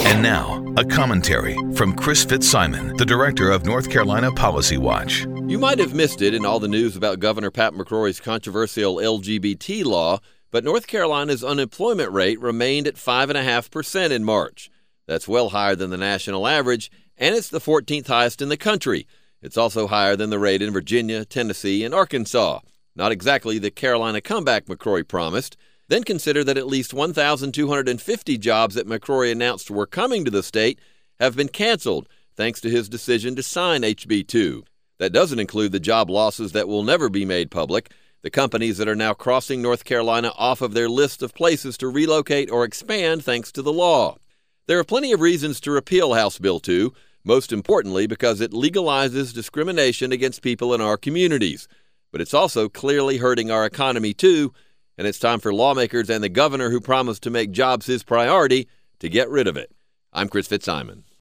And now, a commentary from Chris Fitzsimon, the director of North Carolina Policy Watch. You might have missed it in all the news about Governor Pat McCrory's controversial LGBT law, but North Carolina's unemployment rate remained at 5.5% in March. That's well higher than the national average, and it's the 14th highest in the country. It's also higher than the rate in Virginia, Tennessee, and Arkansas. Not exactly the Carolina comeback McCrory promised. Then consider that at least 1,250 jobs that McCrory announced were coming to the state have been canceled thanks to his decision to sign HB 2. That doesn't include the job losses that will never be made public, the companies that are now crossing North Carolina off of their list of places to relocate or expand thanks to the law. There are plenty of reasons to repeal House Bill 2, most importantly because it legalizes discrimination against people in our communities. But it's also clearly hurting our economy too, and it's time for lawmakers and the governor who promised to make jobs his priority to get rid of it. I'm Chris Fitzsimon.